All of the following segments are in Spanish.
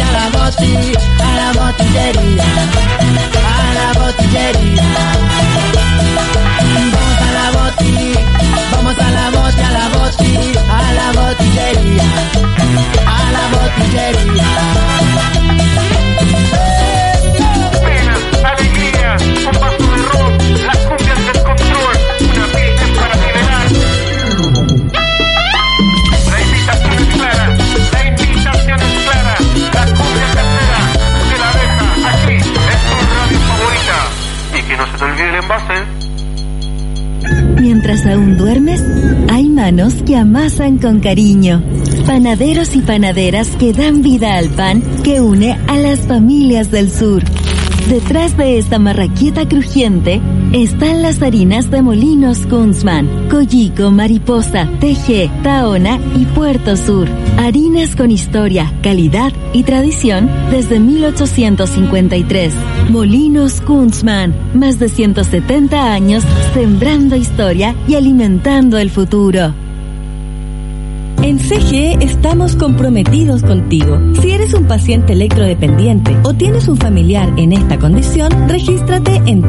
bote, a la boti, a la botillería, a la botillería. Vamos a la boti, vamos a la boti, a la boti, a la botillería, a la botillería. Alegría, un vaso de ron, las cumbias del control, una pista para acelerar. La invitación es clara, la invitación es clara. La cumbia casera de la abeja, aquí, en tu radio favorita. Y que no se te olvide el envase. Mientras aún duermes, hay manos que amasan con cariño. Panaderos y panaderas que dan vida al pan que une a las familias del sur. Detrás de esta marraqueta crujiente están las harinas de Molinos Kunzman, Collico, Mariposa, TG, Tahona y Puerto Sur. Harinas con historia, calidad y tradición desde 1853. Molinos Kunzman, más de 170 años sembrando historia y alimentando el futuro. En CGE estamos comprometidos contigo. Si eres un paciente electrodependiente o tienes un familiar en esta condición, regístrate en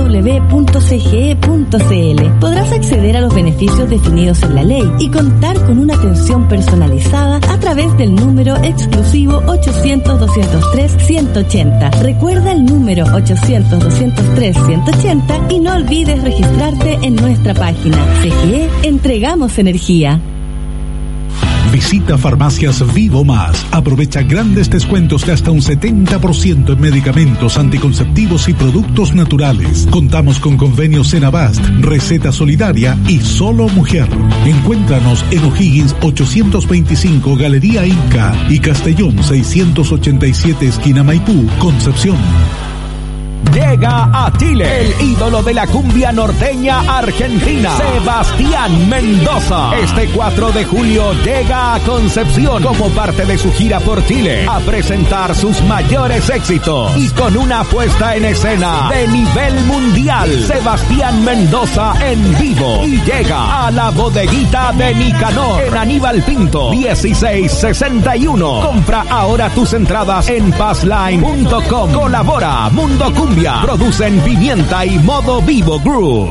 www.cge.cl. Podrás acceder a los beneficios definidos en la ley y contar con una atención personalizada a través del número exclusivo 800-203-180. Recuerda el número 800-203-180 y no olvides registrarte en nuestra página. CGE, entregamos energía. Visita Farmacias Vivo Más. Aprovecha grandes descuentos de hasta un 70% en medicamentos, anticonceptivos y productos naturales. Contamos con convenios Senabast, Receta Solidaria y Solo Mujer. Encuéntranos en O'Higgins 825 Galería Inca y Castellón 687 esquina Maipú, Concepción. Llega a Chile el ídolo de la cumbia norteña argentina, Sebastián Mendoza. Este 4 de julio llega a Concepción como parte de su gira por Chile a presentar sus mayores éxitos y con una puesta en escena de nivel mundial. Sebastián Mendoza en vivo y llega a la bodeguita de Nicanor en Aníbal Pinto 1661. Compra ahora tus entradas en passline.com. Colabora Mundo Cumbia. Producen Pimienta y Modo Vivo Group.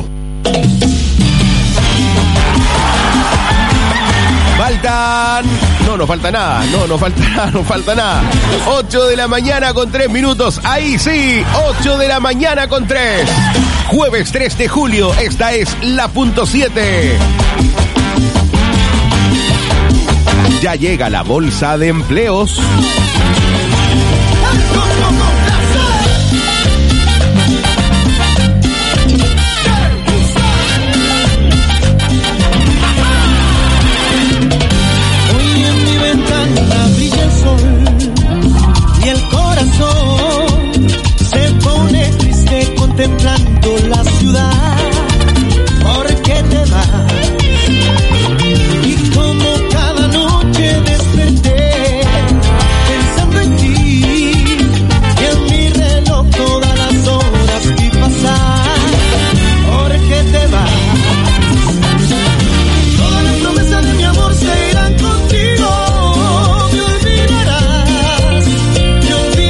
Faltan... No falta nada. No falta nada. 8 de la mañana con 3 minutos. Ahí sí, 8 de la mañana con 3. Jueves 3 de julio. Esta es la punto 7. Ya llega la bolsa de empleos. Brilla el sol y el corazón se pone triste contemplando la ciudad. ¿Por qué te vas? Y como cada noche desperté pensando en ti y en mi reloj todas las horas vi pasar. ¿Por qué te vas? Todas las promesas de mi amor se irán contigo. Me olvidarás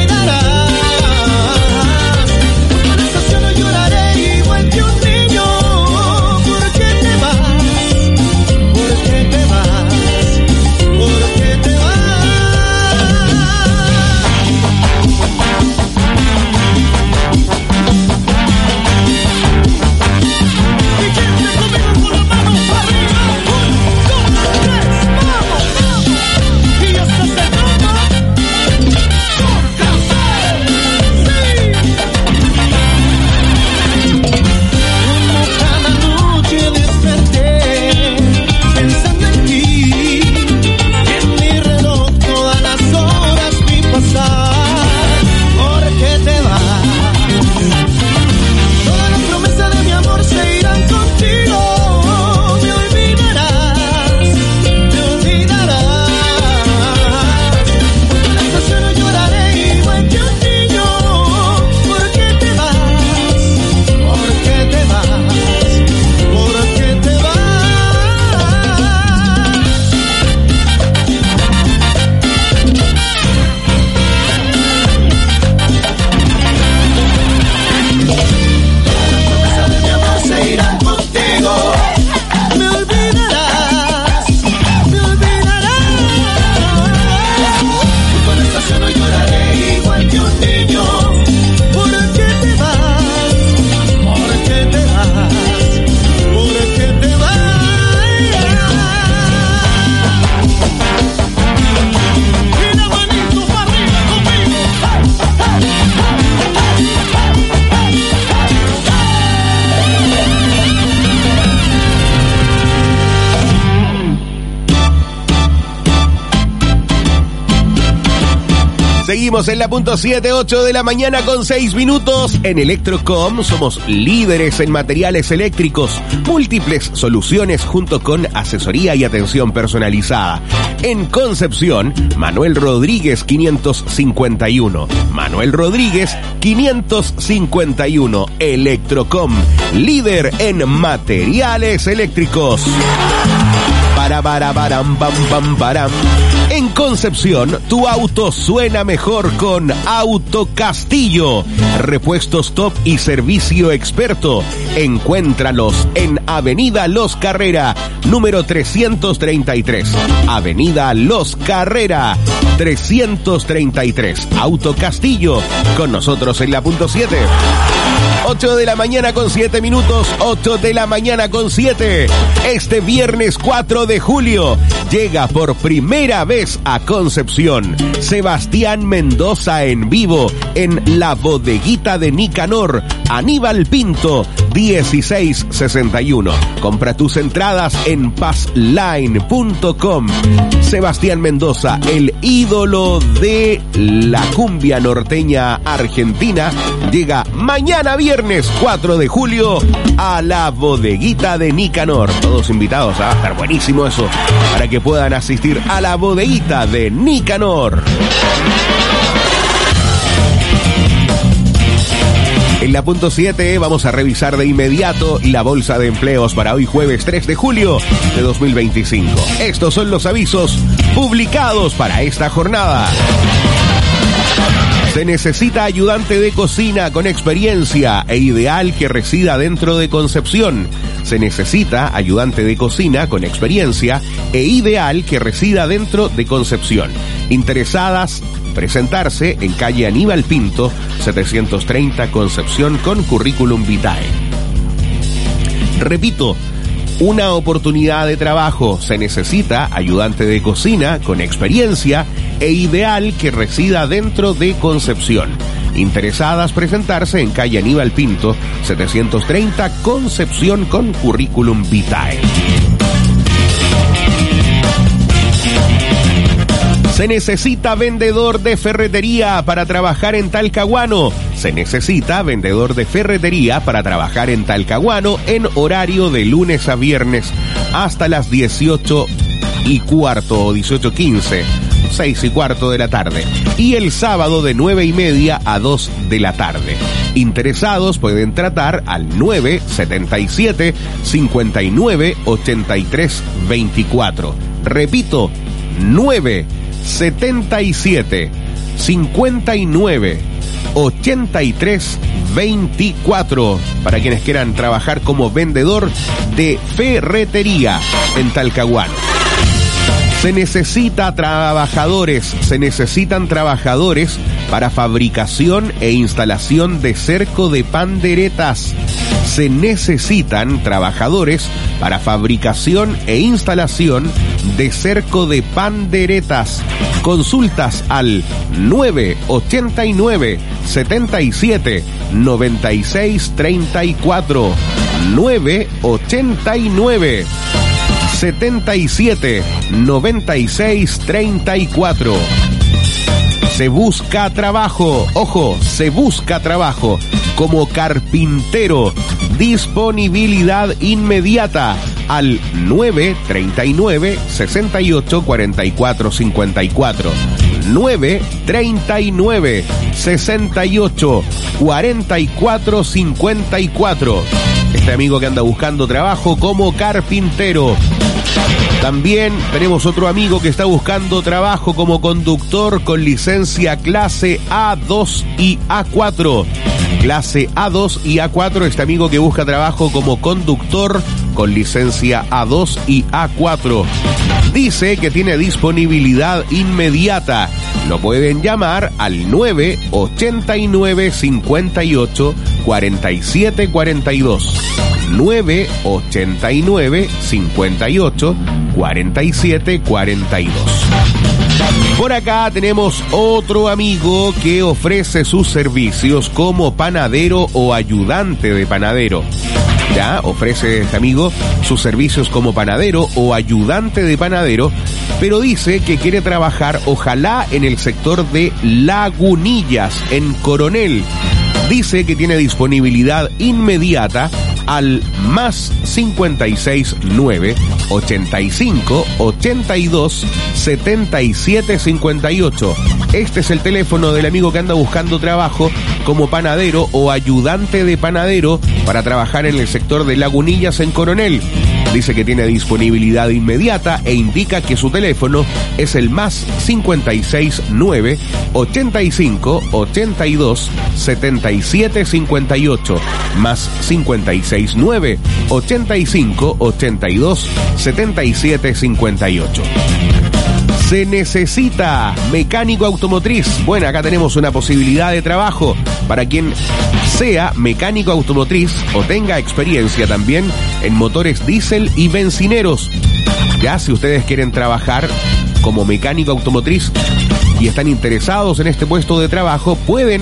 Seguimos en la punto 7, 8 de la mañana con 6 minutos. En Electrocom somos líderes en materiales eléctricos, múltiples soluciones junto con asesoría y atención personalizada. En Concepción, Manuel Rodríguez 551. Manuel Rodríguez 551. Electrocom, líder en materiales eléctricos. Param. En Concepción, tu auto suena mejor con Auto Castillo. Repuestos top y servicio experto. Encuéntralos en Avenida Los Carrera, número 333. Avenida Los Carrera, 333. Auto Castillo, con nosotros en la punto 7. 8 de la mañana con 7 minutos, 8 de la mañana con 7. Este viernes 4 de julio llega por primera vez a Concepción Sebastián Mendoza en vivo en la bodeguita de Nicanor, Aníbal Pinto, 1661. Compra tus entradas en pazline.com. Sebastián Mendoza, el ídolo de la cumbia norteña argentina, llega mañana viernes 4 de julio a la bodeguita de Nicanor. Todos invitados, va a estar buenísimo eso, para que puedan asistir a la bodeguita de Nicanor. En la punto 7 vamos a revisar de inmediato la bolsa de empleos para hoy jueves 3 de julio de 2025. Estos son los avisos publicados para esta jornada. Se necesita ayudante de cocina con experiencia e ideal que resida dentro de Concepción. Se necesita ayudante de cocina con experiencia e ideal que resida dentro de Concepción. Interesadas, presentarse en calle Aníbal Pinto, 730 Concepción con currículum vitae. Repito, una oportunidad de trabajo. Se necesita ayudante de cocina con experiencia e ideal que resida dentro de Concepción. Interesadas, presentarse en calle Aníbal Pinto, 730 Concepción con currículum vitae. Se necesita vendedor de ferretería para trabajar en Talcahuano. Se necesita vendedor de ferretería para trabajar en Talcahuano en horario de lunes a viernes hasta las 18:15 o 18:15, 6:15 de la tarde. Y el sábado de 9:30 a 2 de la tarde. Interesados pueden tratar al 977 59 83 24. Repito, 977 59 83 24 para quienes quieran trabajar como vendedor de ferretería en Talcahuano. Se necesitan trabajadores para fabricación e instalación de cerco de panderetas. Se necesitan trabajadores para fabricación e instalación de cerco de panderetas. Consultas al 989 77 96 34. 989 77 96 34. Se busca trabajo, ojo, se busca trabajo como carpintero. Disponibilidad inmediata al 939 68 44 54. 939 68 44 54. Este amigo que anda buscando trabajo como carpintero. También tenemos otro amigo que está buscando trabajo como conductor con licencia clase A2 y A4. Clase A2 y A4, este amigo que busca trabajo como conductor con licencia A2 y A4. Dice que tiene disponibilidad inmediata. Lo pueden llamar al 989 58 47 42. 989 58 47 42. Por acá tenemos otro amigo que ofrece sus servicios como panadero o ayudante de panadero. Ya ofrece este amigo sus servicios como panadero o ayudante de panadero, pero dice que quiere trabajar ojalá en el sector de Lagunillas, en Coronel. Dice que tiene disponibilidad inmediata al más 569 85 82 77 58. Este es el teléfono del amigo que anda buscando trabajo como panadero o ayudante de panadero para trabajar en el sector de Lagunillas en Coronel. Dice que tiene disponibilidad inmediata e indica que su teléfono es el más 569 85 82 77 58, más 569 85 82 77 58. Se necesita mecánico automotriz. Bueno, acá tenemos una posibilidad de trabajo para quien sea mecánico automotriz o tenga experiencia también en motores diésel y bencineros. Ya, si ustedes quieren trabajar como mecánico automotriz y están interesados en este puesto de trabajo, pueden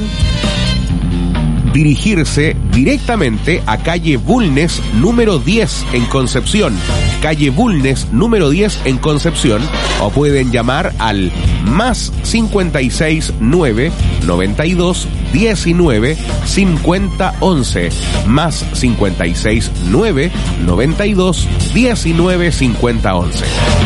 dirigirse directamente a calle Bulnes número 10 en Concepción, calle Bulnes número 10 en Concepción, o pueden llamar al más 569 92 19 50 11, más 569 92 19 50 11.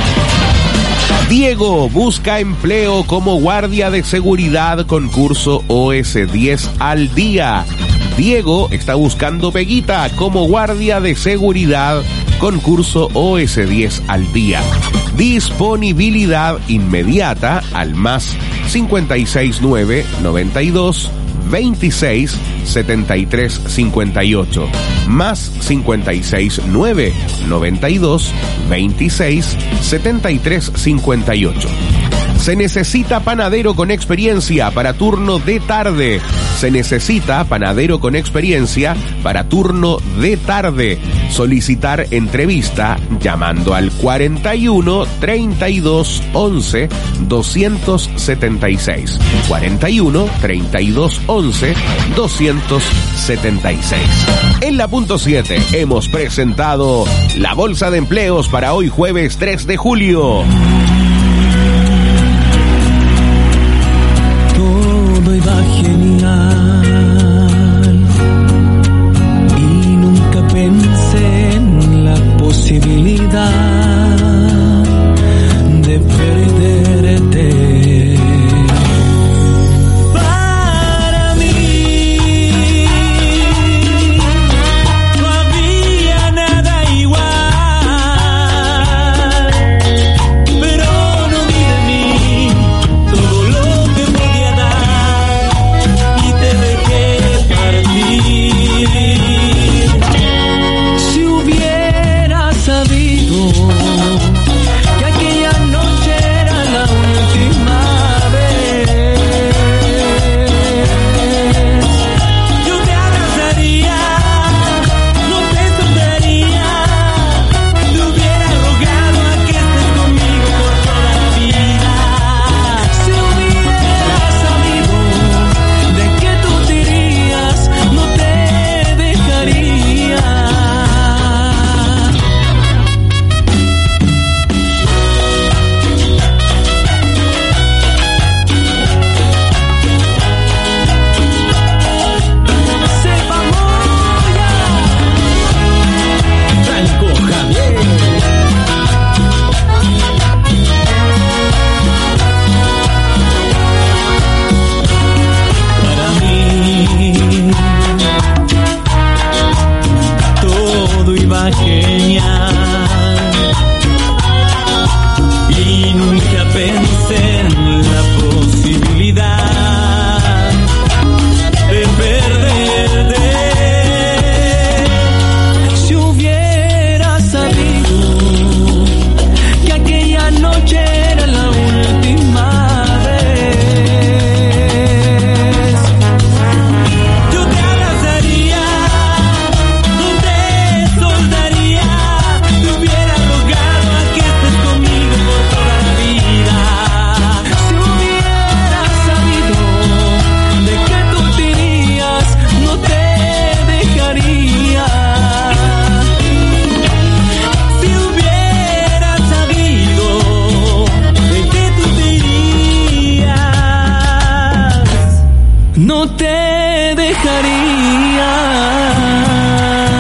Diego busca empleo como guardia de seguridad, concurso OS10 al día. Diego está buscando peguita como guardia de seguridad, concurso OS10 al día. Disponibilidad inmediata al más 569 92 26 73 58, más 569 92 26 73 58. Se necesita panadero con experiencia para turno de tarde. Se necesita panadero con experiencia para turno de tarde. Solicitar entrevista llamando al 41 32 11 276. 41 32 11 276. En la punto 7 hemos presentado la bolsa de empleos para hoy jueves 3 de julio. Todo iba genial y nunca pensé en la posibilidad de perderte. Para mí no había nada igual, pero no te dejaría.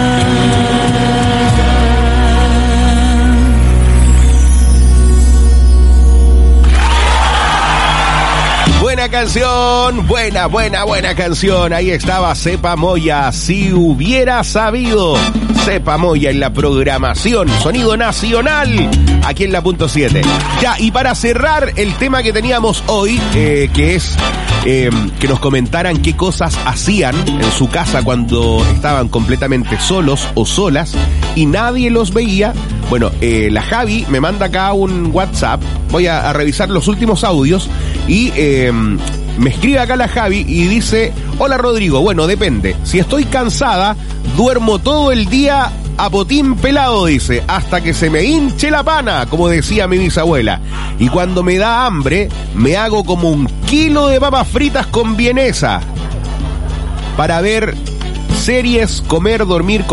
Buena canción, buena canción. Ahí estaba Cepa Moya, si hubiera sabido. Cepa Moya en la programación, sonido nacional, aquí en la punto 7. Ya, y para cerrar el tema que teníamos hoy, que es que nos comentaran qué cosas hacían en su casa cuando estaban completamente solos o solas y nadie los veía. Bueno, la Javi me manda acá un WhatsApp, voy a revisar los últimos audios y me escribe acá la Javi y dice: hola Rodrigo, bueno, depende, si estoy cansada, duermo todo el día a potín pelado, dice, hasta que se me hinche la pana, como decía mi bisabuela, y cuando me da hambre, me hago como 1 kilo de papas fritas con vienesa, para ver series, comer, dormir.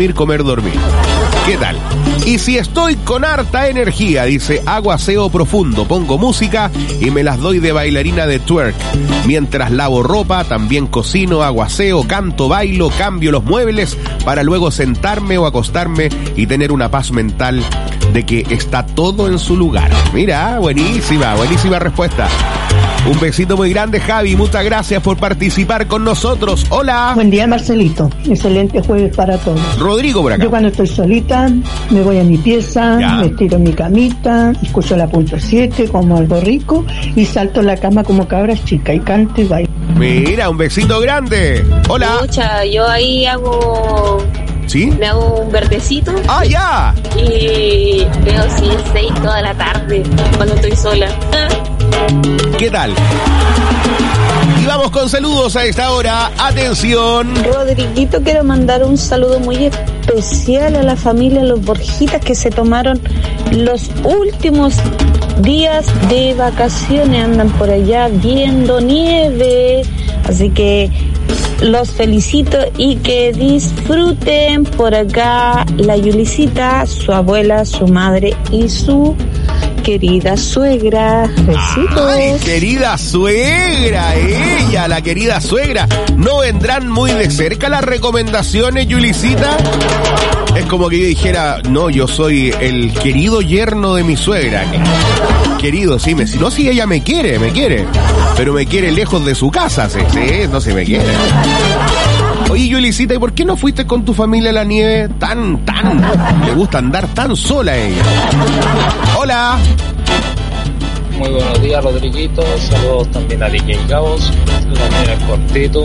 ¿Qué tal? Y si estoy con harta energía, dice, hago aseo profundo, pongo música y me las doy de bailarina de twerk. Mientras lavo ropa, también cocino, hago aseo, canto, bailo, cambio los muebles para luego sentarme o acostarme y tener una paz mental de que está todo en su lugar. Mira, buenísima respuesta. Un besito muy grande, Javi. Muchas gracias por participar con nosotros. Hola. Buen día, Marcelito. Excelente jueves para todos. Rodrigo por acá. Yo cuando estoy solita, me voy a mi pieza, me estiro en mi camita, escucho la punto 7, como algo rico, y salto en la cama como cabra chica y canto y bailo. Mira, un besito grande. Hola. Escucha, yo ahí hago... ¿Sí? Me hago un verdecito. ¡Ah, ya! Y veo 6 toda la tarde cuando estoy sola. ¿Qué tal? Y vamos con saludos a esta hora. Atención. Rodriguito, quiero mandar un saludo muy especial a la familia Los Borjitas que se tomaron los últimos días de vacaciones. Andan por allá viendo nieve. Así que los felicito y que disfruten. Por acá la Yulicita, su abuela, su madre y su querida suegra. Besitos. ¡Ay, querida suegra! Ella, la querida suegra. ¿No vendrán muy de cerca las recomendaciones, Yulicita? Es como que yo dijera, no, yo soy el querido yerno de mi suegra. Querido, sí, si no, si ella me quiere, pero me quiere lejos de su casa, sí, no se me quiere. Oye, Yulicita, ¿y por qué no fuiste con tu familia a la nieve tan? Le gusta andar tan sola ella. Hola. Muy buenos días, Rodriguito. Saludos también a DJ Gabos. También al cortito.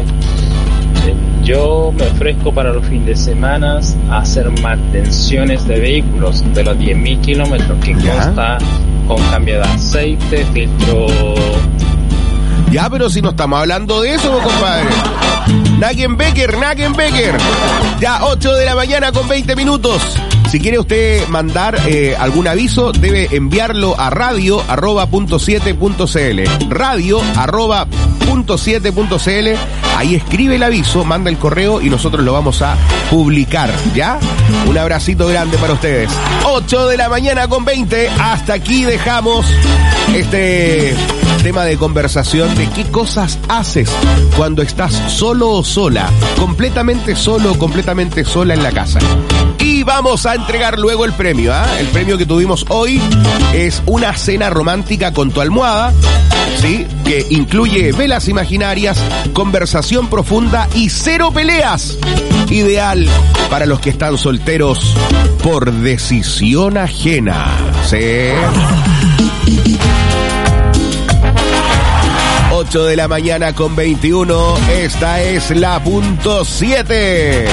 Yo me ofrezco para los fines de semana a hacer mantenciones de vehículos de los 10.000 kilómetros que consta con cambio de aceite, filtro. Ya, pero si no estamos hablando de eso, compadre. Nagenbecker. Ya, 8 de la mañana con 20 minutos. Si quiere usted mandar algún aviso, debe enviarlo a radio@.7.cl. Radio@.7.cl. Ahí escribe el aviso, manda el correo y nosotros lo vamos a publicar, ¿ya? Un abracito grande para ustedes. 8 de la mañana con 20. Hasta aquí dejamos este tema de conversación de qué cosas haces cuando estás solo o sola, completamente solo, completamente sola en la casa. Y vamos a entregar luego el premio, El premio que tuvimos hoy es una cena romántica con tu almohada, ¿sí? Que incluye velas imaginarias, conversación profunda y 0 peleas. Ideal para los que están solteros por decisión ajena, ¿sí? 8 de la mañana con 21, esta es la punto 7.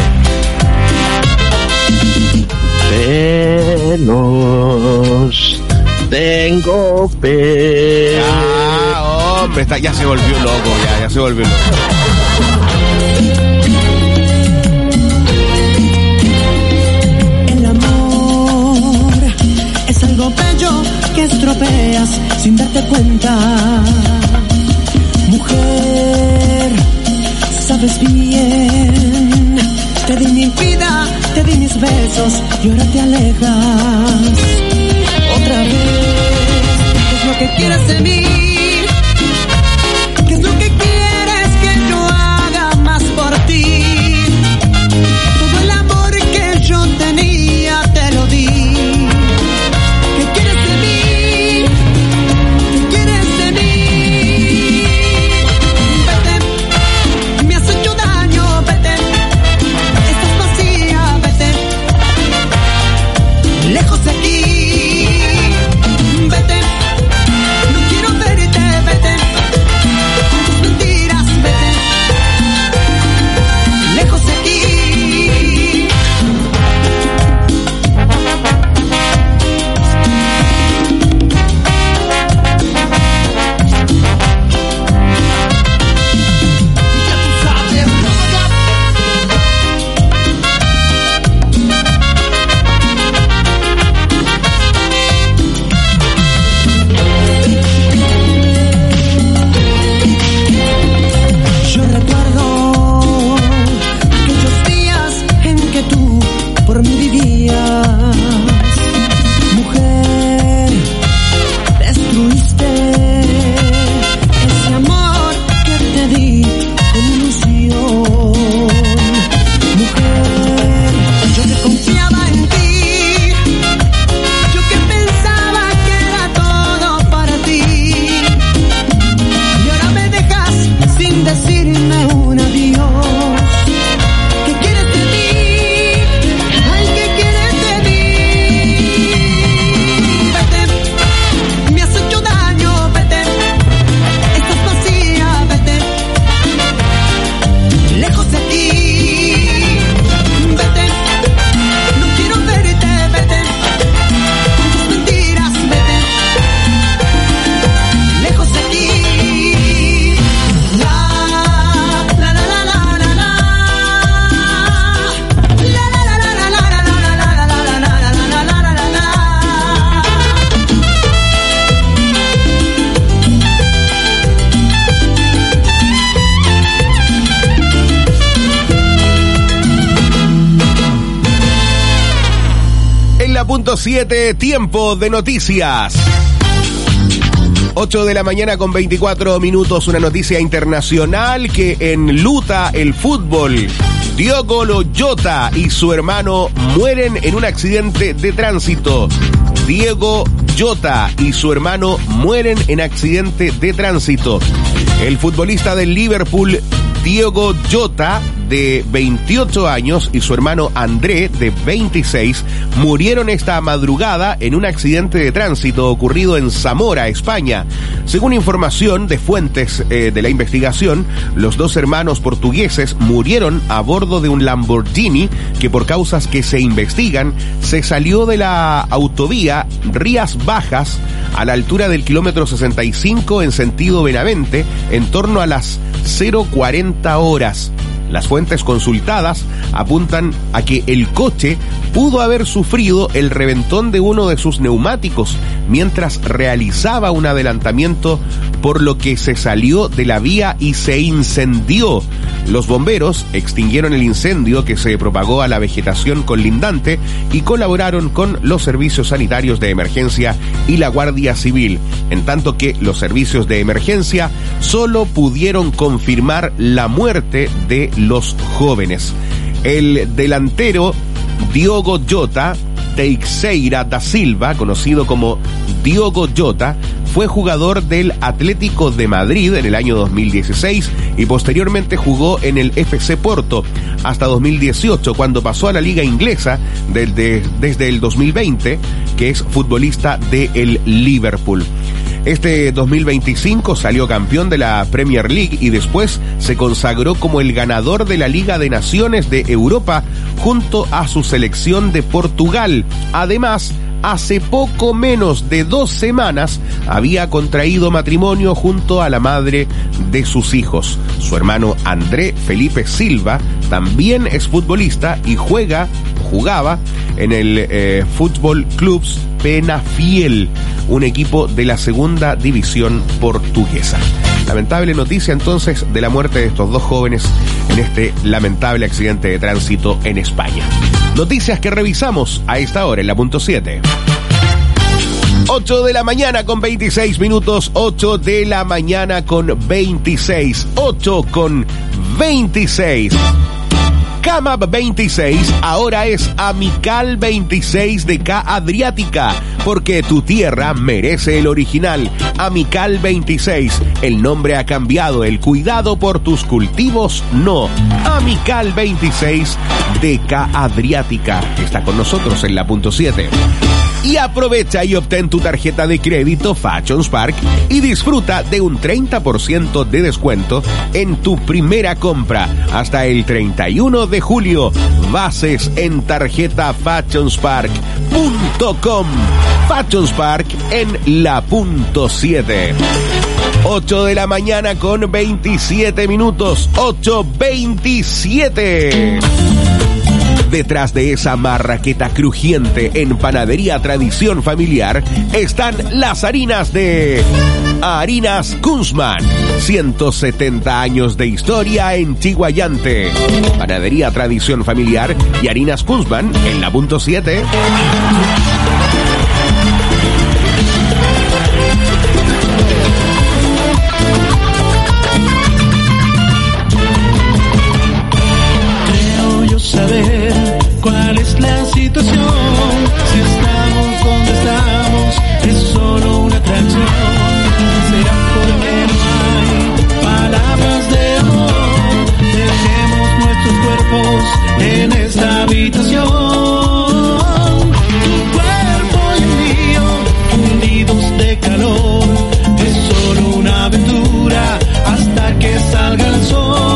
Pelos, tengo pelos. Ah, hombre, ya se volvió loco, ya se volvió loco. El amor es algo bello que estropeas sin darte cuenta. Mujer, sabes bien, te di mi vida, te di mis besos y ahora te alejas. Otra vez, ¿qué es lo que quieres de mí? ¿Qué es lo que quieres que yo haga? la punto 7, tiempo de noticias. 8 de la mañana con 24 minutos, una noticia internacional que enluta el fútbol. Diogo Jota y su hermano mueren en un accidente de tránsito. Diogo Jota y su hermano mueren en accidente de tránsito. El futbolista del Liverpool, Diogo Jota, de 28 años, y su hermano André, de 26, murieron esta madrugada en un accidente de tránsito ocurrido en Zamora, España. Según información de fuentes de la investigación, los dos hermanos portugueses murieron a bordo de un Lamborghini que, por causas que se investigan, se salió de la autovía Rías Bajas a la altura del kilómetro 65 en sentido Benavente en torno a las 0:40 horas. Las fuentes consultadas apuntan a que el coche pudo haber sufrido el reventón de uno de sus neumáticos mientras realizaba un adelantamiento, por lo que se salió de la vía y se incendió. Los bomberos extinguieron el incendio que se propagó a la vegetación colindante y colaboraron con los servicios sanitarios de emergencia y la Guardia Civil, en tanto que los servicios de emergencia solo pudieron confirmar la muerte de los jóvenes. El delantero Diogo Jota Teixeira da Silva, conocido como Diogo Jota, fue jugador del Atlético de Madrid en el año 2016 y posteriormente jugó en el FC Porto hasta 2018, cuando pasó a la liga inglesa desde el 2020, que es futbolista del Liverpool. Este 2025 salió campeón de la Premier League y después se consagró como el ganador de la Liga de Naciones de Europa junto a su selección de Portugal. Además, hace poco menos de 2 semanas había contraído matrimonio junto a la madre de sus hijos. Su hermano André Felipe Silva también es futbolista y jugaba en el Fútbol Club Penafiel, un equipo de la segunda división portuguesa. Lamentable noticia entonces de la muerte de estos dos jóvenes en este lamentable accidente de tránsito en España. Noticias que revisamos a esta hora en la punto 7. 8 de la mañana con 26 minutos, 8 de la mañana con 26, 8 con 26. Camap 26 ahora es Amical 26 de K Adriática, porque tu tierra merece el original. Amical 26, el nombre ha cambiado, el cuidado por tus cultivos no. Amical 26 de K Adriática está con nosotros en la punto 7. Y aprovecha y obtén tu tarjeta de crédito Fashion Spark y disfruta de un 30% de descuento en tu primera compra hasta el 31 de julio. Bases en tarjetafashionSpark.com. Fashion Spark en la punto 7. 8 de la mañana con 27 minutos. 8:27. Detrás de esa marraqueta crujiente en Panadería Tradición Familiar están las harinas de Harinas Kunzman. 170 años de historia en Chiguayante. Panadería Tradición Familiar y Harinas Kunzman en la punto 7. Creo yo saber cuál es la situación. Si estamos donde estamos, es solo una atracción. Será porque no hay palabras de amor. Dejemos nuestros cuerpos en esta habitación. Tu cuerpo y el mío, fundidos de calor. Es solo una aventura hasta que salga el sol.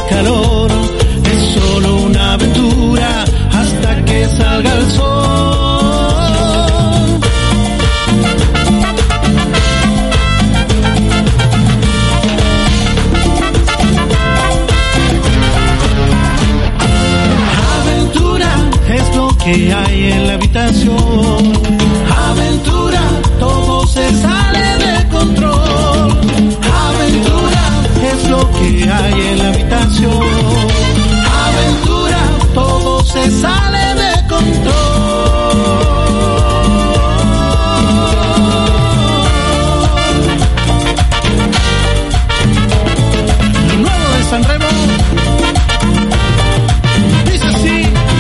calor, es solo una aventura hasta que salga el sol. Aventura es lo que hay en la habitación. Aventura, todo se sale de control. Aventura es lo que hay en la habitación. Aventura, todo se sale de control. Lo nuevo de San Remo dice así.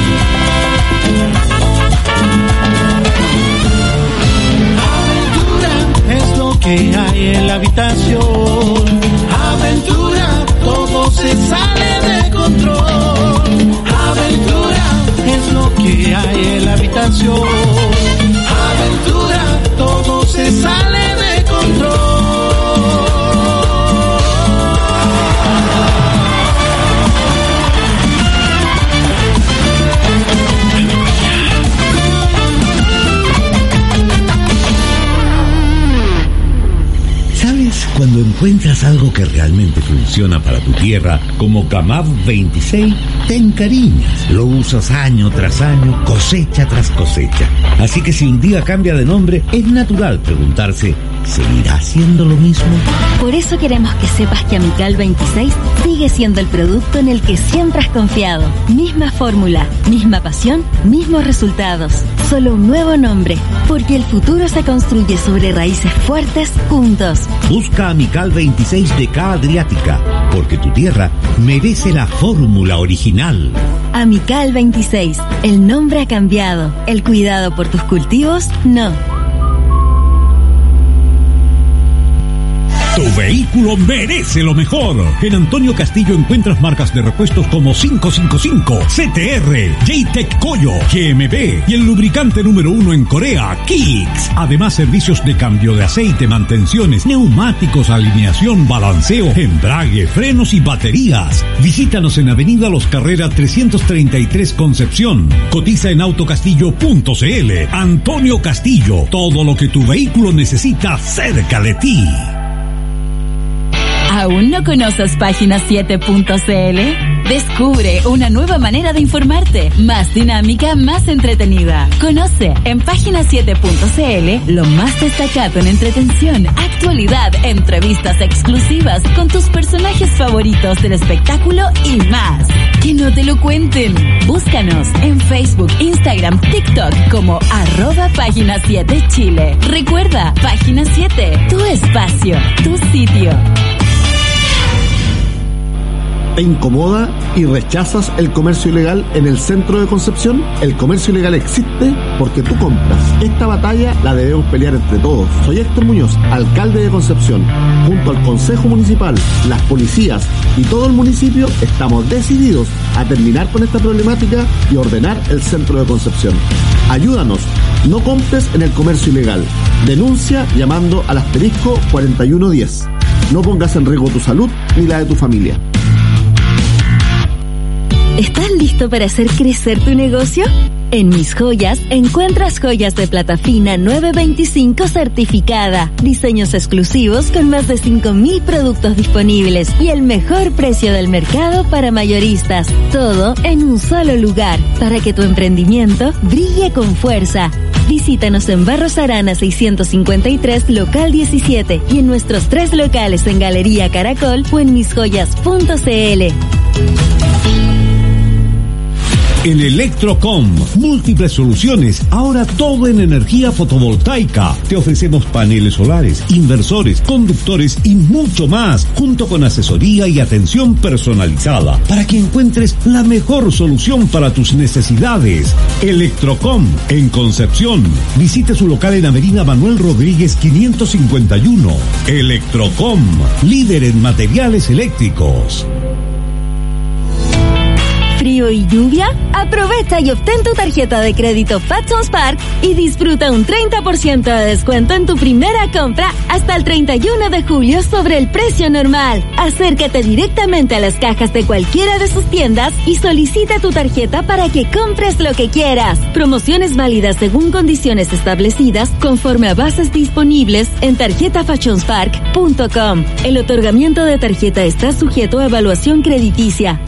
Aventura es lo que hay en la habitación. Aventura, todo se sale de control. Aventura es lo que hay en la habitación. Aventura, todo se sale de control. ¿Sabes? Cuando encuentras algo que realmente funciona para tu tierra, como Camab 26, te encariñas. Lo usas año tras año, cosecha tras cosecha. Así que si un día cambia de nombre, es natural preguntarse, ¿seguirá siendo lo mismo? Por eso queremos que sepas que Amical 26 sigue siendo el producto en el que siempre has confiado. Misma fórmula, misma pasión, mismos resultados. Solo un nuevo nombre, porque el futuro se construye sobre raíces fuertes juntos. Busca Amical 26 de K Adriática, porque tu tierra merece la fórmula original. Amical 26, el nombre ha cambiado, el cuidado por tus cultivos, no. Tu vehículo merece lo mejor. En Antonio Castillo encuentras marcas de repuestos como 555, CTR, J-Tech Koyo, GMB y el lubricante número 1 en Corea, Kicks. Además, servicios de cambio de aceite, mantenciones, neumáticos, alineación, balanceo, embrague, frenos y baterías. Visítanos en Avenida Los Carrera 333 Concepción. Cotiza en autocastillo.cl. Antonio Castillo, todo lo que tu vehículo necesita cerca de ti. ¿Aún no conoces Página7.cl? Descubre una nueva manera de informarte, más dinámica, más entretenida. Conoce en Página7.cl lo más destacado en entretención, actualidad, entrevistas exclusivas con tus personajes favoritos del espectáculo y más. Que no te lo cuenten. Búscanos en Facebook, Instagram, TikTok como @Página7Chile. Recuerda, Página 7, tu espacio, tu sitio. ¿Te incomoda y rechazas el comercio ilegal en el centro de Concepción? El comercio ilegal existe porque tú compras. Esta batalla la debemos pelear entre todos. Soy Héctor Muñoz, alcalde de Concepción. Junto al Consejo Municipal, las policías y todo el municipio estamos decididos a terminar con esta problemática y ordenar el centro de Concepción. Ayúdanos, no compres en el comercio ilegal. Denuncia llamando al asterisco 4110. No pongas en riesgo tu salud ni la de tu familia. ¿Estás listo para hacer crecer tu negocio? En Mis Joyas encuentras joyas de plata fina 925 certificada, diseños exclusivos con más de 5.000 productos disponibles y el mejor precio del mercado para mayoristas. Todo en un solo lugar para que tu emprendimiento brille con fuerza. Visítanos en Barros Arana 653, local 17 y en nuestros 3 locales en Galería Caracol o en misjoyas.cl. En Electrocom, múltiples soluciones, ahora todo en energía fotovoltaica. Te ofrecemos paneles solares, inversores, conductores y mucho más, junto con asesoría y atención personalizada, para que encuentres la mejor solución para tus necesidades. Electrocom, en Concepción. Visite su local en Avenida Manuel Rodríguez 551. Electrocom, líder en materiales eléctricos. frío y lluvia? Aprovecha y obtén tu tarjeta de crédito Factions Park y disfruta un 30% de descuento en tu primera compra hasta el 31 de julio sobre el precio normal. Acércate directamente a las cajas de cualquiera de sus tiendas y solicita tu tarjeta para que compres lo que quieras. Promociones válidas según condiciones establecidas conforme a bases disponibles en tarjetafactionspark.com. El otorgamiento de tarjeta está sujeto a evaluación crediticia.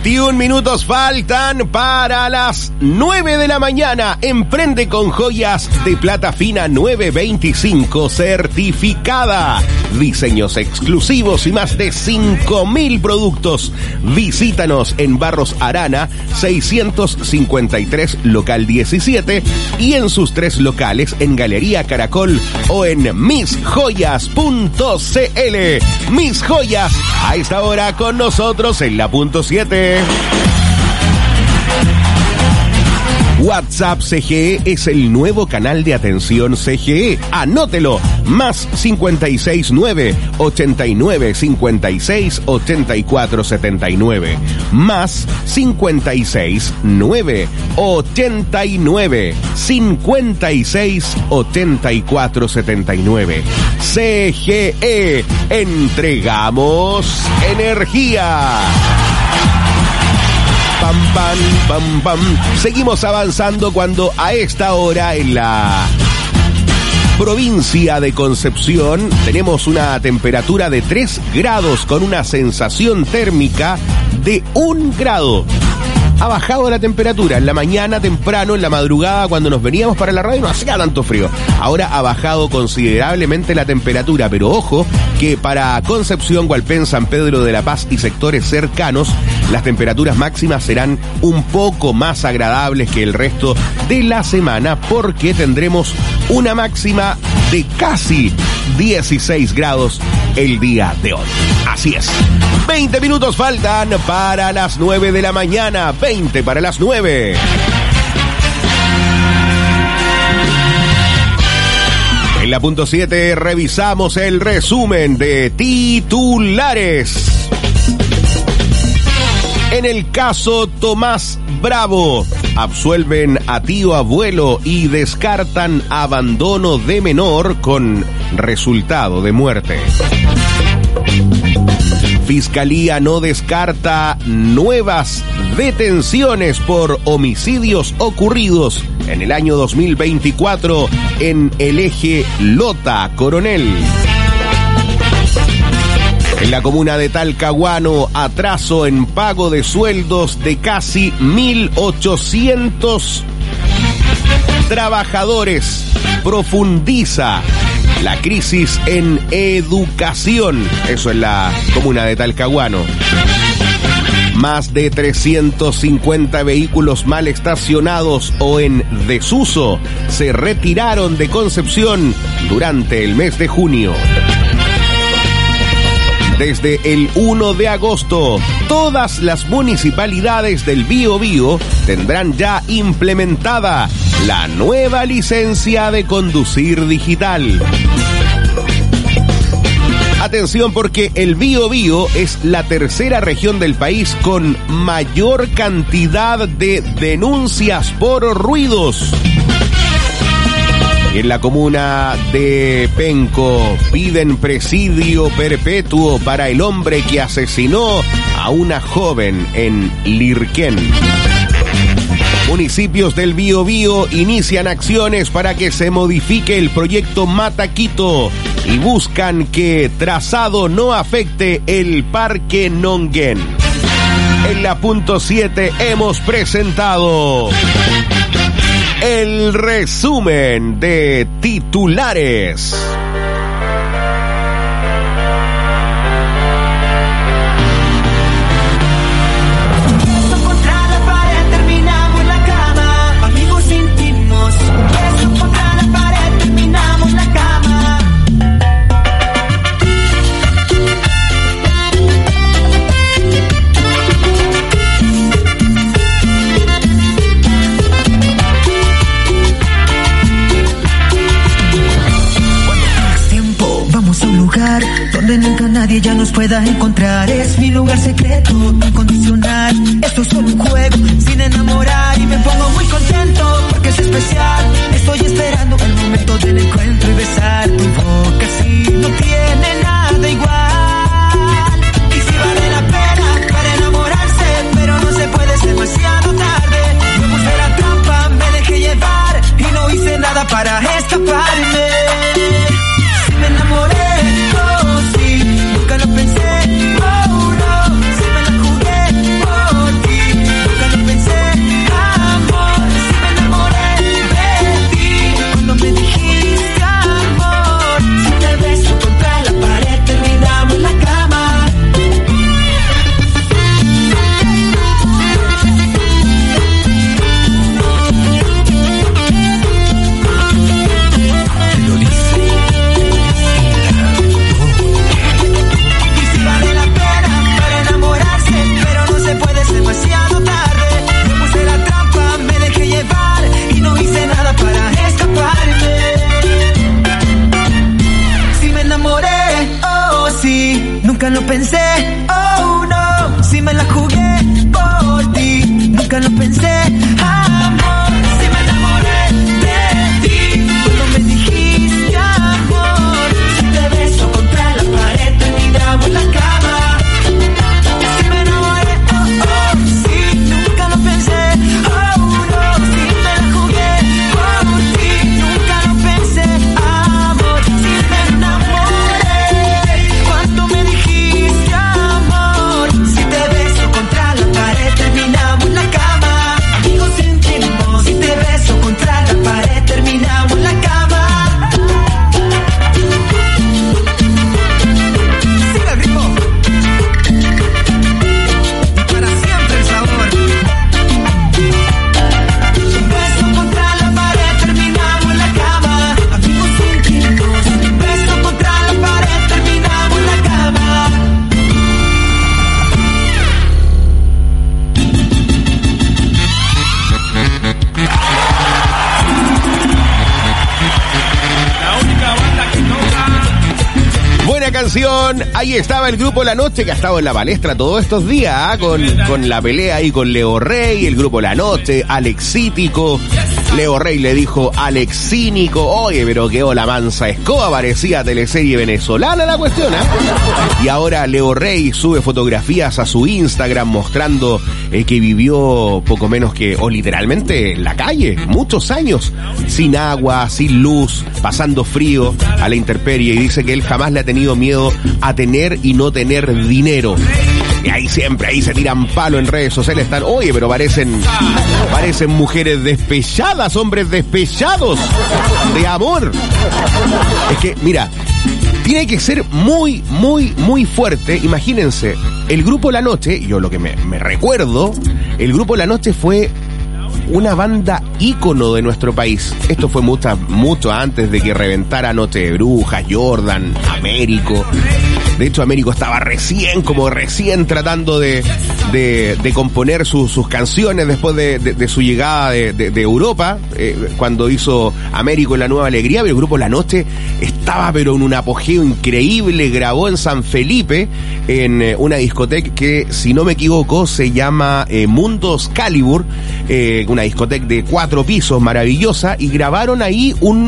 21 minutos faltan para las 9 de la mañana. Emprende con joyas de plata fina 925 certificada. Diseños exclusivos y más de 5.000 productos. Visítanos en Barros Arana 653 local 17 y en sus 3 locales en Galería Caracol o en misjoyas.cl. Mis Joyas, a esta hora con nosotros en la punto 7. WhatsApp CGE es el nuevo canal de atención CGE. Anótelo. Más 569 89 56 84 79. Más 569 89 56 84 79. CGE. Entregamos energía. Pam, pam, pam, pam. Seguimos avanzando cuando a esta hora en la provincia de Concepción tenemos una temperatura de 3 grados con una sensación térmica de 1 grado. Ha bajado la temperatura. En la mañana, temprano, en la madrugada, cuando nos veníamos para la radio, no hacía tanto frío. Ahora ha bajado considerablemente la temperatura, pero ojo que para Concepción, Hualpén, San Pedro de la Paz y sectores cercanos, las temperaturas máximas serán un poco más agradables que el resto de la semana, porque tendremos una máxima de casi 16 grados el día de hoy. Así es. 20 minutos faltan para las 9 de la mañana. 20 para las 9. En la punto 7 revisamos el resumen de titulares. En el caso Tomás Bravo, absuelven a tío abuelo y descartan abandono de menor con resultado de muerte. Fiscalía no descarta nuevas detenciones por homicidios ocurridos en el año 2024 en el eje Lota-Coronel. En la comuna de Talcahuano, atraso en pago de sueldos de casi 1.800 trabajadores. Profundiza la crisis en educación. Eso en la comuna de Talcahuano. Más de 350 vehículos mal estacionados o en desuso se retiraron de Concepción durante el mes de junio. Desde el 1 de agosto, todas las municipalidades del Biobío tendrán ya implementada la nueva licencia de conducir digital. Atención, porque el Biobío es la tercera región del país con mayor cantidad de denuncias por ruidos. En la comuna de Penco piden presidio perpetuo para el hombre que asesinó a una joven en Lirquén. Municipios del Biobío inician acciones para que se modifique el proyecto Mataquito y buscan que trazado no afecte el Parque Nonguén. En la punto 7 hemos presentado el resumen de titulares. Donde nunca nadie ya nos pueda encontrar. Es mi lugar secreto, incondicional. Esto es solo un juego, sin enamorar. Y me pongo muy contento porque es especial. Estoy esperando el momento del encuentro y besar tu boca así. No tiene nada igual. Y si vale la pena para enamorarse, pero no se puede, es demasiado tarde. Me puse la trampa, me dejé llevar y no hice nada para escaparme. Si me enamoré, nunca lo pensé, oh no, si me la jugué por nunca lo pensé, oh no, si me la jugué por ti, nunca lo pensé, amor, si me enamoré de ti, cuando me dijiste amor, si te beso contra la pared, terminamos en la cama, si me enamoré, oh oh, sí, nunca lo pensé, oh no, si me la jugué por ti, nunca lo pensé, amor, si me enamoré, cuando me dijiste amor, si te beso contra la pared, terminamos en la cama, amigos íntimos, si te beso contra la pared, terminamos en la cama. Siga el ritmo. Y para siempre el sabor. Un beso contra la pared, terminamos en la cama, amigos íntimos, un beso contra la pared, terminamos en la cama. Buena canción, ahí estaba el grupo La Noche, que ha estado en la palestra todos estos días, con la pelea ahí con Leo Rey, el grupo La Noche, Alexítico. Leo Rey le dijo Alexínico, oye, pero quedó la mansa escoba, parecía teleserie venezolana la cuestión, ¿eh? Y ahora Leo Rey sube fotografías a su Instagram mostrando que vivió poco menos que, o literalmente, en la calle, muchos años, sin agua, sin luz, pasando frío a la intemperie, y dice que él jamás le ha tenido miedo a tener y no tener dinero. Y ahí siempre, ahí se tiran palo en redes sociales, están, oye, pero parecen mujeres despechadas, hombres despechados de amor. Es que, mira, tiene que ser muy, muy, muy fuerte. Imagínense, el grupo La Noche, yo lo que me recuerdo, el grupo La Noche fue una banda ícono de nuestro país. Esto fue mucho antes de que reventara Noche de Brujas, Jordan, Américo. De hecho, Américo estaba recién tratando de componer sus canciones después de su llegada de Europa, cuando hizo Américo en La Nueva Alegría. Pero el grupo La Noche estaba pero en un apogeo increíble. Grabó en San Felipe, en una discoteca que, si no me equivoco, se llama Mundos Calibur, una discoteca de 4 pisos maravillosa, y grabaron ahí un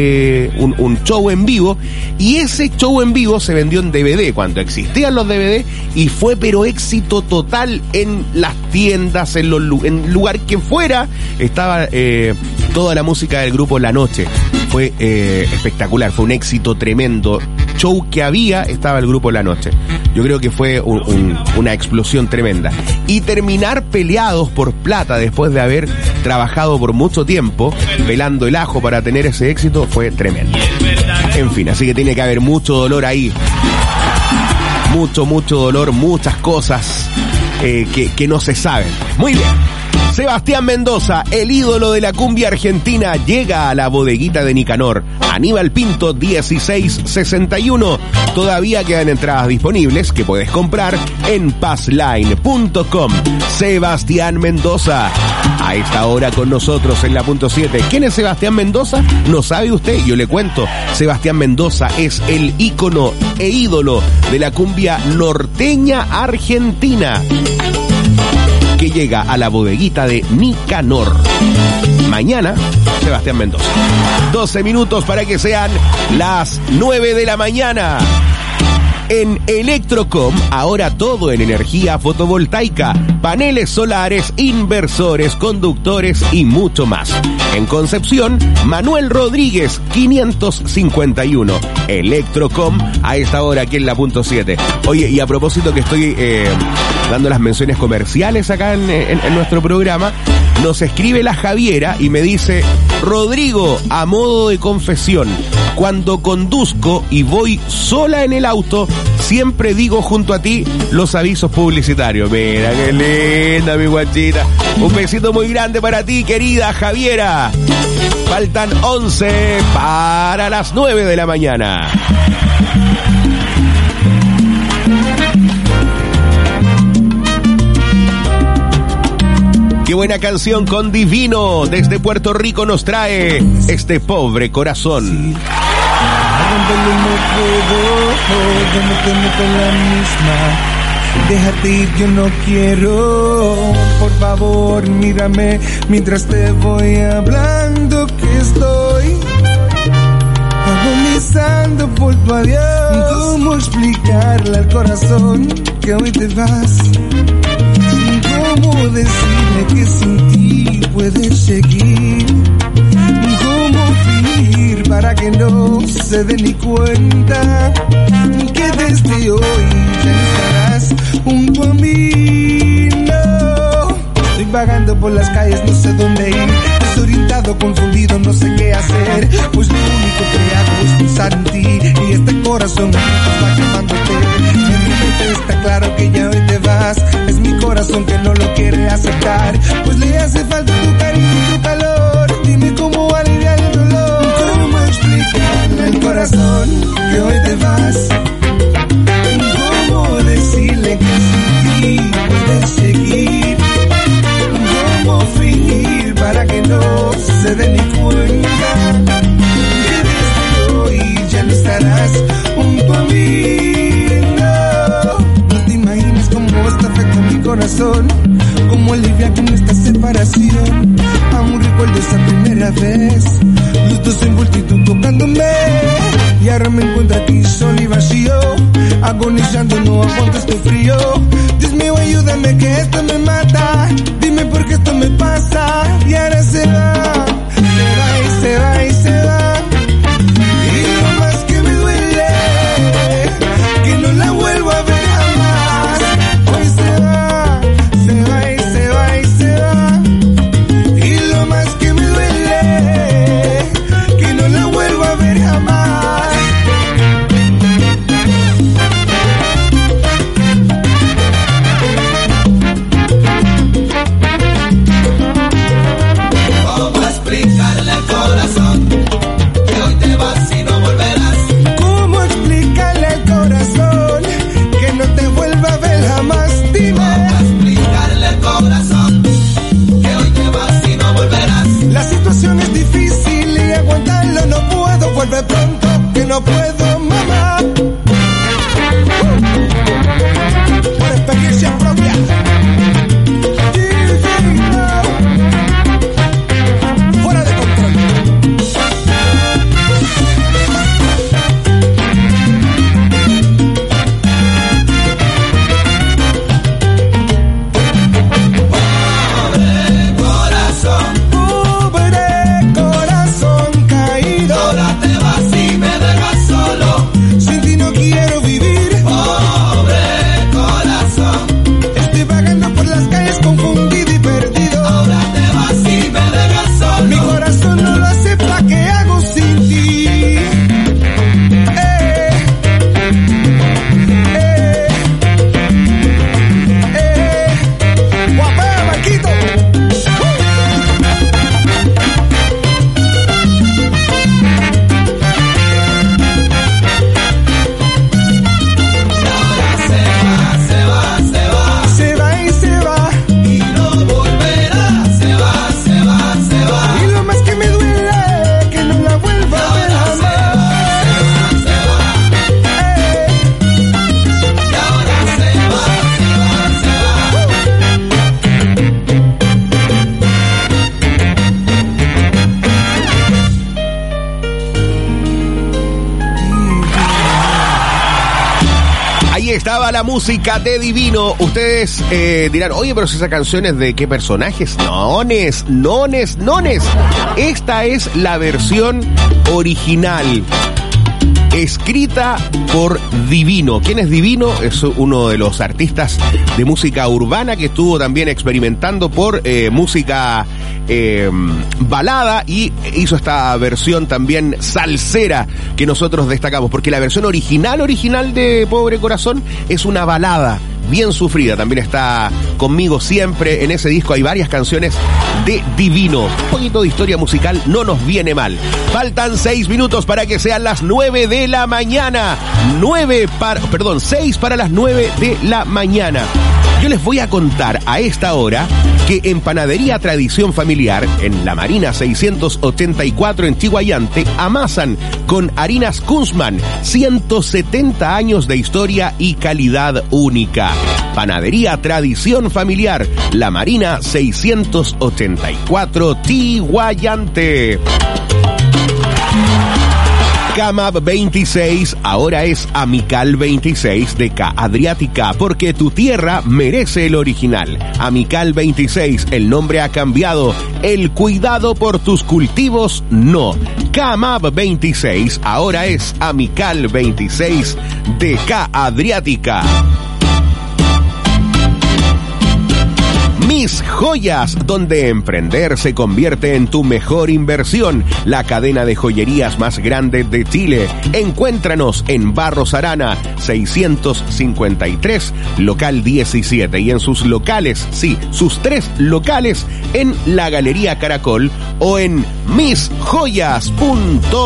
show en vivo, y ese show en vivo se vendió en DVD cuando existían los DVD, y fue pero éxito total en las tiendas, en lugar que fuera, estaba toda la música del grupo La Noche. Fue espectacular, fue un éxito tremendo. Show que había, estaba el grupo La Noche. Yo creo que fue una explosión tremenda. Y terminar peleados por plata después de haber trabajado por mucho tiempo pelando el ajo para tener ese éxito fue tremendo. En fin, así que tiene que haber mucho dolor ahí. Mucho dolor, muchas cosas que no se saben. Muy bien. Sebastián Mendoza, el ídolo de la cumbia argentina, llega a la bodeguita de Nicanor. Aníbal Pinto, 1661. Todavía quedan entradas disponibles que puedes comprar en passline.com. Sebastián Mendoza, a esta hora con nosotros en la punto 7. ¿Quién es Sebastián Mendoza? ¿No sabe usted? Yo le cuento. Sebastián Mendoza es el ícono e ídolo de la cumbia norteña argentina, que llega a la bodeguita de Nicanor. Mañana, Sebastián Mendoza. 12 minutos para que sean las 9 de la mañana. En Electrocom, ahora todo en energía fotovoltaica, paneles solares, inversores, conductores y mucho más. En Concepción, Manuel Rodríguez, 551. Electrocom, a esta hora aquí en la punto 7. Oye, y a propósito que estoy dando las menciones comerciales acá en nuestro programa, nos escribe la Javiera y me dice: Rodrigo, a modo de confesión, cuando conduzco y voy sola en el auto, siempre digo junto a ti los avisos publicitarios. Mira, qué linda mi guachita. Un besito muy grande para ti, querida Javiera. Faltan 11 para las 9 de la mañana. Qué buena canción con Divino. Desde Puerto Rico nos trae Este Pobre Corazón. intentándolo no puedo, ya no tengo con la misma. Déjate ir, yo no quiero. Por favor, mírame mientras te voy hablando que estoy agonizando por tu adiós. ¿Cómo explicarle al corazón que hoy te vas? ¿Cómo decirle que sin ti puedes seguir? ¿Cómo fingir para que no se dé ni cuenta que desde hoy ya no estarás junto a mí? No, estoy vagando por las calles, no sé dónde ir, desorientado, confundido, no sé qué hacer, pues lo único que hago es pensar en ti, y este corazón va llamándote. En mi mente está claro que ya hoy te vas, es mi corazón que no lo quiere aceptar, pues le hace falta tu cariño y tu calor. Dime cómo aliviar el dolor, cómo explicarle al corazón que hoy te vas, cómo decirle que sin ti puedes seguir, cómo fingir para que no se dé ni cuenta que desde hoy ya no estarás junto a mí. No te imaginas cómo esto afecta mi corazón, cómo alivia con esta separación. Aún recuerdo esa primera vez, los dos en multitud tocándome, y ahora me encuentro aquí solo y vacío, agonizando, no aguanto este frío. Dios mío, ayúdame que esto me mata, dime por qué esto me pasa. Y ahora se va, se va y se va y se va, y lo más que me duele, que no la vuelvo a ver jamás. Hoy se va, se va y se va y se va, y lo más que me duele, que no la vuelvo a ver jamás. ¿Cómo explicarle al corazón que hoy te vas y no volverás? ¿Cómo explicarle al corazón que no te vuelva a ver jamás? Dime. ¿Cómo explicarle al corazón que hoy te vas y no volverás? La situación es difícil y aguantarlo no puedo. Vuelve pronto que no puedo, mamá. Por experiencia propia. Fuera de control. Pobre corazón caído, Ahora te vas y me dejas solo. sin ti no quiero vivir. Pobre corazón, Estoy vagando por las calles confundido y perdido. ahora te vas y me dejas Mi solo. corazón no lo acepta, ¿qué hago sin ti? Guapea, Marquito. Se va y se va, Y no volverá. Se va, se va, se va. y lo más que me duele, que no la vuelva a ver jamás. Se va, y ahora se va, se va, se va. Ahí estaba la música de Divino. Ustedes dirán, oye, pero si esa canción es de qué personajes. Nones. Esta es la versión original, escrita por Divino. ¿Quién es Divino? Es uno de los artistas de música urbana que estuvo también experimentando por música balada, y hizo esta versión también salsera que nosotros destacamos, porque la versión original de Pobre Corazón es una balada bien sufrida. También está conmigo siempre. En ese disco hay varias canciones de Divino. Un poquito de historia musical no nos viene mal. Faltan 6 minutos para que sean las 9 de la mañana. 6 para las 9 de la mañana. Yo les voy a contar a esta hora que en Panadería Tradición Familiar, en La Marina 684 en Chiguayante, amasan con harinas Kunzman, 170 años de historia y calidad única. Panadería Tradición Familiar, La Marina 684 Chiguayante. Camab 26 ahora es Amical 26 de K Adriática, porque tu tierra merece el original. Amical 26, el nombre ha cambiado, el cuidado por tus cultivos no. Camab 26 ahora es Amical 26 de K Adriática. Mis Joyas, donde emprender se convierte en tu mejor inversión. La cadena de joyerías más grande de Chile. Encuéntranos en Barros Arana 653, local 17. Y en sus locales, sí, sus 3 locales, en la Galería Caracol o en misjoyas.cl.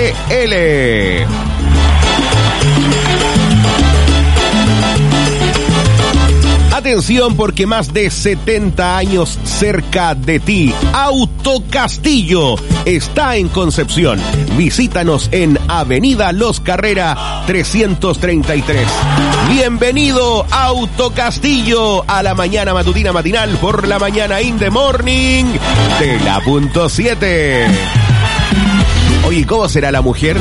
Atención, porque más de 70 años cerca de ti. Autocastillo está en Concepción. Visítanos en Avenida Los Carrera 333. Bienvenido Autocastillo a la mañana matutina matinal por la mañana in the morning de la .7. Oye, ¿cómo será la mujer?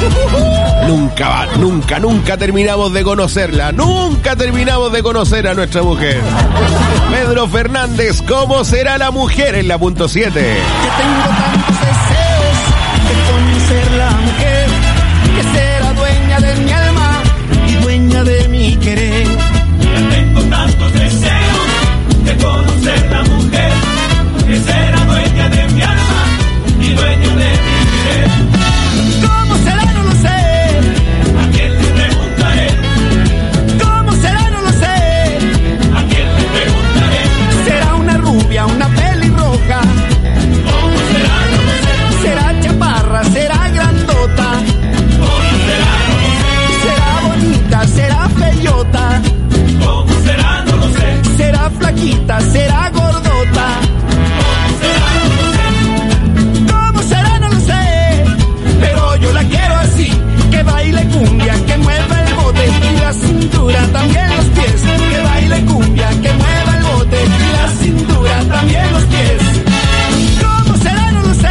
Nunca terminamos de conocerla. Nunca terminamos de conocer a nuestra mujer. Pedro Fernández, ¿cómo será la mujer en la .7? Que tengo tantos deseos de conocer la mujer, que será dueña de mi alma y dueña de mi querer. Que tengo tantos deseos de conocer la mujer, que será dueña de mi alma y dueña de mi querer. ¿Cómo será? No lo sé. ¿A quién le preguntaré? ¿Cómo será? No lo sé. ¿A quién le preguntaré? ¿Será una rubia, una pelirroja? ¿Cómo será? No lo sé. ¿Será chaparra? ¿Será grandota? ¿Cómo será? No lo sé. ¿Será bonita? ¿Será bellota? ¿Cómo será? No lo sé. ¿Será flaquita? ¿Será gordota? ¿Cómo será? No lo sé. ¿Cómo será? No lo sé. Pero yo la quiero así, que baile cumbia, que mueva el bote y la cintura, también los pies. Que baile cumbia, que mueva el bote y la cintura, también los pies. ¿Cómo será? No lo sé.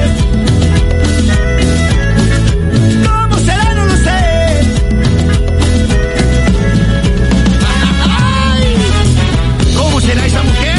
¿Cómo será? No lo sé. ¡Ay! ¿Cómo será esa mujer?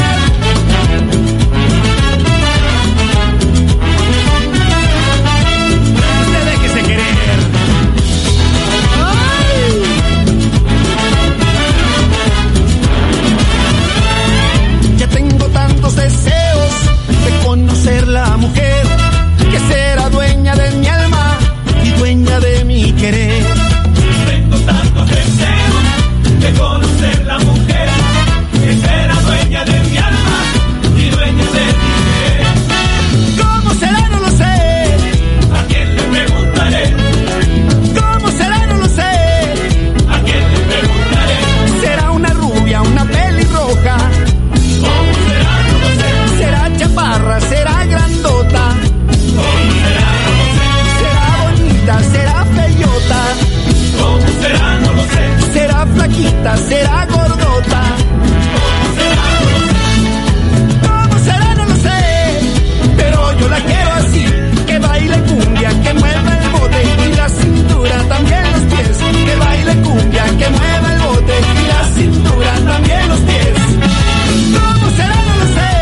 Deseos de conocer la mujer, que será dueña de mi alma y dueña de mi querer. Tengo tantos deseos de conocer la mujer, que será dueña de mi alma y dueña de mi querer. ¿Cómo será? No lo sé. ¿A quién le preguntaré? ¿Cómo será? No lo sé. ¿A quién le preguntaré? ¿Será una rubia, una pelirroja? ¿Cómo será? ¿Será chaparra? ¿Será grandota? ¿Cómo será? No lo sé. ¿Será bonita? ¿Será bellota? ¿Cómo será? No lo sé. ¿Será flaquita? ¿Será gordota? ¿Cómo será? No lo sé. ¿Cómo será? No lo sé. Pero yo la quiero así, que baile cumbia, que mueva el bote y la cintura, también los pies. Que baile cumbia, que mueva el bote y la cintura, también los pies. ¿Cómo será? No lo sé.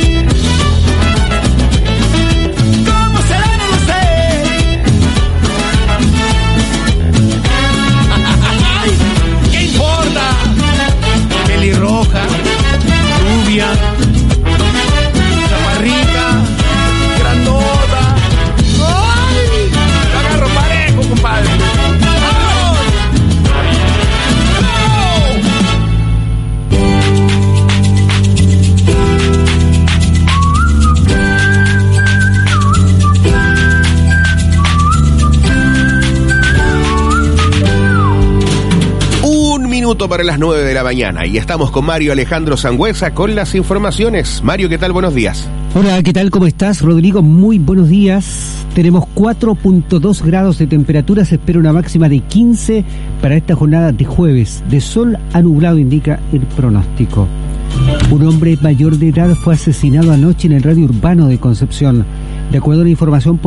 ¿Cómo será? No lo sé. ¿Qué importa? minuto para las 9 de la mañana y estamos con Mario Alejandro Sangüesa con las informaciones. Mario, ¿qué tal? Buenos días. Hola, ¿qué tal? ¿Cómo estás, Rodrigo? Muy buenos días. Tenemos 4.2 grados de temperatura, se espera una máxima de 15 para esta jornada de jueves. De sol a nublado indica el pronóstico. Un hombre mayor de edad fue asesinado anoche en el radio urbano de Concepción. De acuerdo a la información